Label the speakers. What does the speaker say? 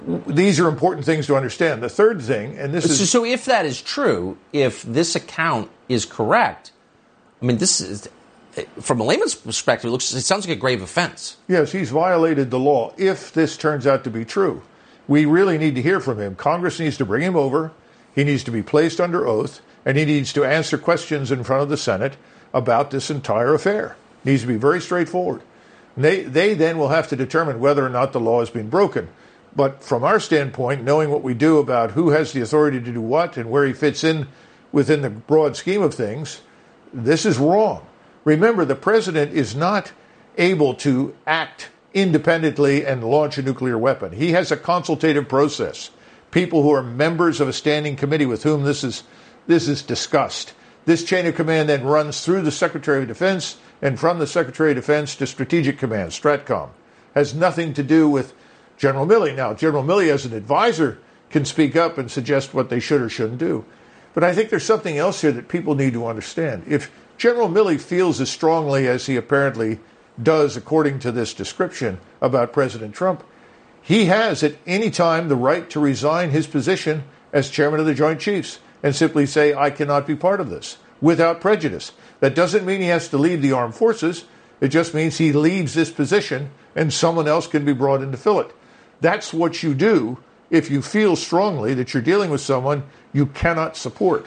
Speaker 1: These are important things to understand. The third thing, and this is...
Speaker 2: So if that is true, if this account is correct, I mean, this is, from a layman's perspective, it sounds like a grave offense.
Speaker 1: Yes, he's violated the law if this turns out to be true. We really need to hear from him. Congress needs to bring him over. He needs to be placed under oath, and he needs to answer questions in front of the Senate about this entire affair. It needs to be very straightforward. They then will have to determine whether or not the law has been broken. But from our standpoint, knowing what we do about who has the authority to do what and where he fits in within the broad scheme of things, this is wrong. Remember, the president is not able to act independently and launch a nuclear weapon. He has a consultative process. People who are members of a standing committee with whom this is discussed. This chain of command then runs through the Secretary of Defense and from the Secretary of Defense to Strategic Command, STRATCOM. Has nothing to do with General Milley. Now, General Milley, as an advisor, can speak up and suggest what they should or shouldn't do. But I think there's something else here that people need to understand. If General Milley feels as strongly as he apparently does, according to this description, about President Trump, he has at any time the right to resign his position as chairman of the Joint Chiefs and simply say, I cannot be part of this, without prejudice. That doesn't mean he has to leave the armed forces. It just means he leaves this position and someone else can be brought in to fill it. That's what you do if you feel strongly that you're dealing with someone you cannot support.